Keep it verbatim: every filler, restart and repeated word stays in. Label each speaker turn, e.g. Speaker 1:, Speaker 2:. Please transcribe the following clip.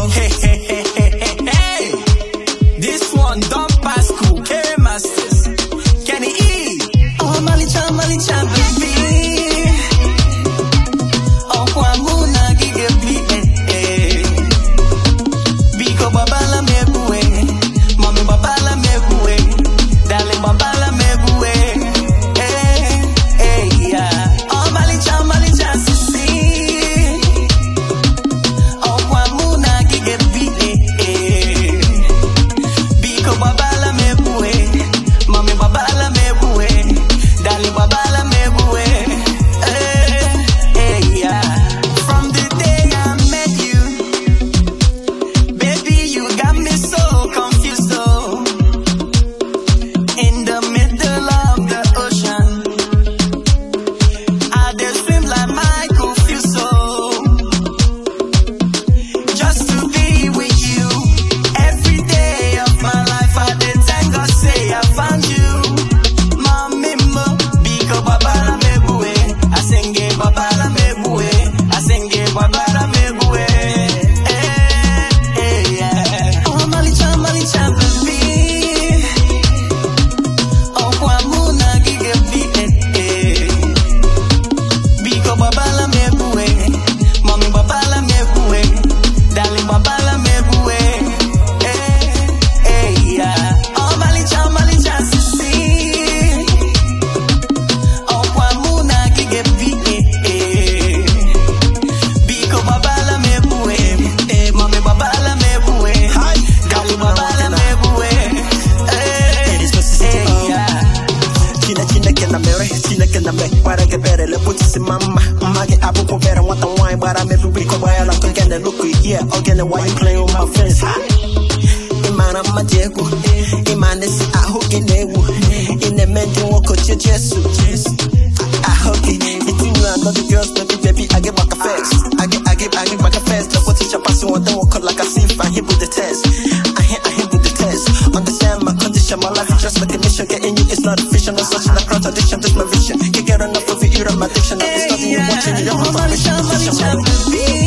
Speaker 1: Hey, hey, hey, hey, hey, hey. This one don't pass cool. K-Masters. Kenny E.
Speaker 2: Oh, Malicha, Malicha, baby. Oh, Kwamuna, Gige, eh. Biko Babala, Mebue. Mommy Babala, Mebue. Darling Babala, Mebue. Eh, eh, yeah. Oh, Malicha, Malicha, Sisi. Oh, Kwamuna, Gige, eh. Biko Babala, Mebue. Mommy Babala, Mebue. Darling Babala, Mebue. Eh, eh, yeah. From the day I met you, baby, you got me so confused, oh. In the middle of the ocean, I just swim like Michael Fuso. Just to be with you, every day of my life, I did thank God, say I found you. Mommy mo, biko babala mebue, I sing it babala mebue, I sing it babala mebue. Eh, eh, yeah. Oh, Malicha, Malicha, baby. Oh, Kwamuna, Gige, eh, eh. Biko babala mebue, mommy babala mebue, darling babala mebue. Eh, eh, yeah. Oh, Malicha, Malicha, sisi. Oh, Kwamuna, Gige, eh. Biko babala mebue, eh, mommy babala mebue, darling babala mebue. Eh, eh, yeah.
Speaker 3: China China kena mere, China kena me. Para que pere le put si mama. Mage abu ko vera want the wine, but I'm every week why I like to get the look yeah. Again, why you playing with my friends? Imana majegu, imana si aho ginewu. In the mending walk with Jesus. I hug it. It's you and other girls, baby, baby. I get back a fast. I get, I get, I get back a fast. The what teacher pass you on the walk like I see if I hit with the test. I hit, I hit with the test. Understand my condition, my life is just like a mission. Getting you is not a fiction, no such a contradiction. This my vision. Can't get enough of it, you're my addiction. I'm studying you, watching you, you're my
Speaker 2: Malicha,
Speaker 3: mission.
Speaker 2: Malicha, baby.